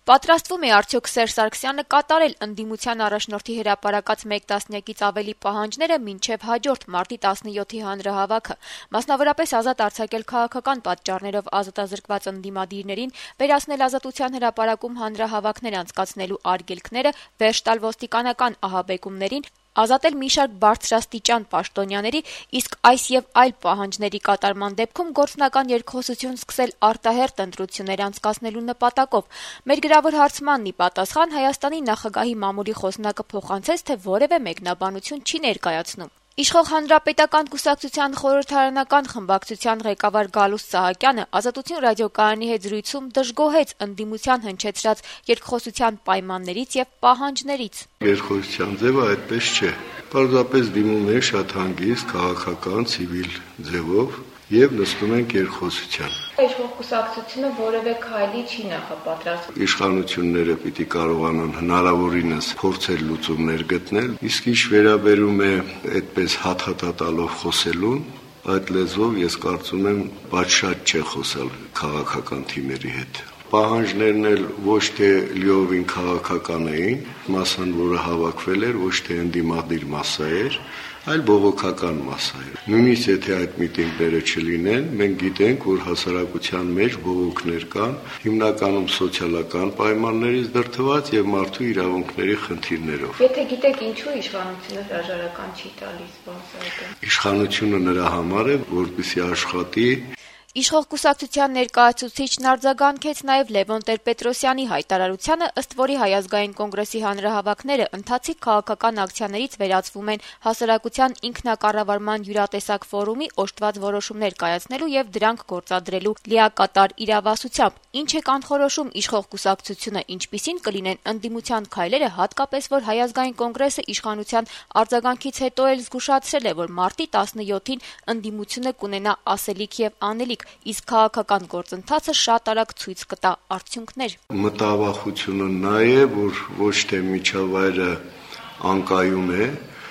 Պատրաստվում է արդյոք Սերժ Սարգսյանը կատարել ընդդիմության առաջնորդի հրապարակած մեկ տասնյակից ավելի պահանջները մինչև հաջորդ մարտի 17-ի հանրահավաքը, մասնավորապես ազատ արձակել քաղաքական պատճառներով ազատազրկված ընդդիմադիրներին, վերացնել Ազատության հրապարակում հանրահավաքներ անցկացնելու արգելքները, վերջ տալ ոստիկանական ահաբեկումներին, ազատել մի շարք բարձրաստիճան պաշտոնյաների, իսկ այս եւ այլ պահանջների կատարման դեպքում գործնական երկխոսություն սկսել արտահերթ ընտրություններ անցկացնելու նպատակով։ Մեր գրավոր հարցմանն ի պատասխան Հայաստանի նախագահի մամուլի խոսնակը փոխանցեց, թե որևէ մեկնաբանություն չի ներկայացնում։ Իշխող Հանրապետական կուսակցության խորհրդարանական խմբակցության ղեկավար Գալուստ Սահակյանը Ազատություն ռադիոկայանի հետ զրույցում դժգոհեց ընդդիմության հնչեցրած երկխոսության պայմաններից եւ պահանջներից։ Երկխոսության ձևը այդպես չէ։ Պարզապես դիմում է շատ հանգիստ քաղաքական ցիվիլ ձևով եւ նստում ենք երկխոսության։ Իշխող կուսակցությունը որևէ քայլի չի նախապատրաստվում։ Իշխանությունները պիտի կարողանան հնարավորինս փորձել լուծումներ գտնել, իսկ ինչ վերաբերում է այդպես հաթաթատալով խոսելուն, այդ լեզվով ես կարծում եմ պատշաճ չէ խոսալ քաղաքական թիմերի հետ։ Պահանջներն էլ ոչ թե լիովին քաղաքական էին, մասան, որը հավաքվել էր, ոչ թե ընդդիմադիր մասսա էր, այլ բողոքական մասսա էր։ Նույնիսկ եթե այդ միտինգները չլինեն, մենք գիտենք, որ հասարակության մեջ բողոքներ կան, հիմնականում սոցիալական պայմաններից դրդված եւ մարդու իրավունքների խնդիրներով։ Եթե գիտեք ինչու իշխանությունը հրաժարական չի տալիս բացահայտել։ Իշխանությունը նրա համար է, որպեսզի աշխատի։ Իշխող կուսակցության ներկայացուցիչն արձագանքեց նաև Լևոն Տեր-Պետրոսյանի հայտարարությանը, ըստ որի Հայ ազգային կոնգրեսի հանրահավաքները ընթացիկ քաղաքական ակցիաներից վերածվում են հասարակության ինքնակառավարման յուրատեսակ ֆորումի օժտված որոշումներ կայացնելու եւ դրանք գործադրելու լիակատար իրավասությամբ։ Ինչ է կանխորոշում իշխող կուսակցությունը, ինչպիսին կլինեն ընդդիմության քայլերը, հատկապես որ Հայ ազգային կոնգրեսը իշխանության արձագանքից հետո էլ զգուշացրել է, որ մարտի 17-ին ընդդիմությունը կունենա ասելիք եւ անելիք, իսկ քաղաքական գործընթացը շատ արագ ցույց կտա արդյունքներ։ Մտավախությունը նա է, որ ոչ թե միջավայրը անկայում է,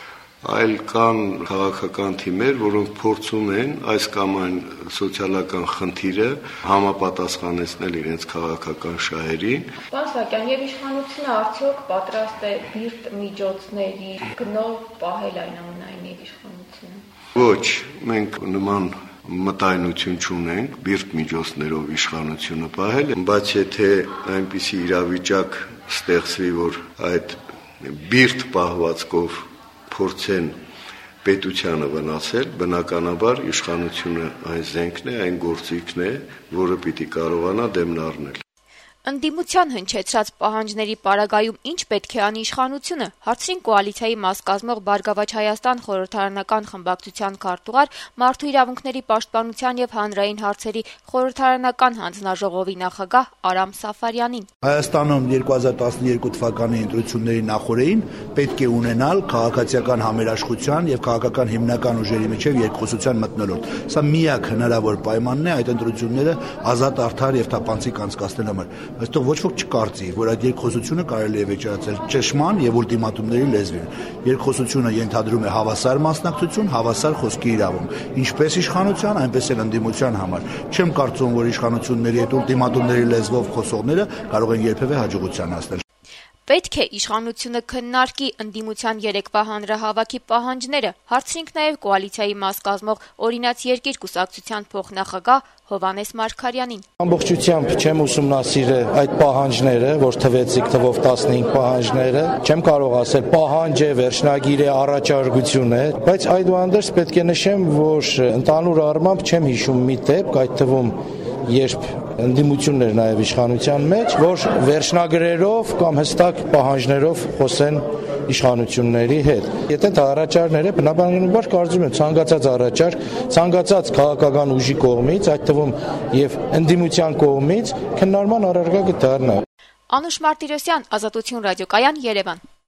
այլ կան քաղաքական թիմեր, որոնք փորձում են այս կամ այն սոցիալական խնդիրը համապատասխանեցնել իրենց քաղաքական շահերին։ Պարոն Սահակյան, եւ իշխանությունը արդյոք պատրաստ է բիրտ միջոցների գնով պահել այնուամենայնիվ իշխանությունը։ Ոչ, մենք նման մտայնություն չունենք բիրտ միջոցներով իշխանությունը պահել, բայց եթե այնպիսի իրավիճակ ստեղծվի, որ այդ բիրտ պահվածքով փորձեն պետությանը վնասել, բնականաբար իշխանությունը այն զենքն է, այն գործիքն է, որը պիտի կարողանա դեմն առնել։ Ընդդիմության հնչեցրած պահանջների պարագայում ինչ պետք է անի իշխանությունը, հարցրին կոալիցիայի մաս կազմող Բարգավաճ Հայաստան խորհրդարանական խմբակցության քարտուղար, Մարդու իրավունքների պաշտպանության եւ հանրային հարցերի խորհրդարանական հանձնաժողովի նախագահ Արամ Սաֆարյանին։ Հայաստանում 2012 թվականի ընտրությունների նախօրեին պետք է ունենալ քաղաքացիական համերաշխության եւ քաղաքական հիմնական ուժերի միջեւ երկխոսության մթնոլորտ։ Սա միակ հնարավոր պայմանն է այդ ընտրությունները ազատ, արդար եւ թափանցիկ անցկացնելու համար։ Այստեղ ոչ ոք չկարծի, որ այդ երկխոսությունը կարելի է վեճարացնել ճշմարտ եւ ուլտիմատումների լեզվին։ Երկխոսությունը ենթադրում է հավասար մասնակցություն, հավասար խոսքի իրավունք, ինչպես իշխանության, այնպես էլ ընդդիմության համար։ Չեմ կարծում, որ իշխանությունների այդ ուլտիմատումների լեզվով խոսողները կարող են երբևէ հաջողության հասնել։ Պետք է իշխանությունը քննարկի ընդդիմության երեկվա հանրահավաքի պահանջները, հարցրինք նաև կոալիցիայի մաս կազմող Օրինաց երկիր կուսակցության փոխնախագահ Հովհաննես Մարգարյանին։ Ամբողջությամբ չեմ ուսումնասիրել այդ պահանջները, որ թվեցիք թվով 15 պահանջները, չեմ կարող ասել պահանջ է, վերջնագիր է, առաջարկություն է, բայց այդուհանդերձ պետք է նշեմ, որ ընդհանուր առմամբ չեմ հիշում մի դեպք, այդ թվում երբ ընդդիմություններ նաև իշխանության մեջ, որ վերջնագրերով կամ հստակ պահանջներով խոսեն իշխանությունների հետ։ Եթե դա առաջարկներ է, բնականաբար կարծում եմ ցանկացած առաջարկ, ցանկացած քաղաքական ուժի կողմից, այդ թվում եւ ընդդիմության կողմից քննարման առարկա կդառնա։ Անուշ Մարտիրոսյան, Ազատություն ռադիոկայան, Երևան։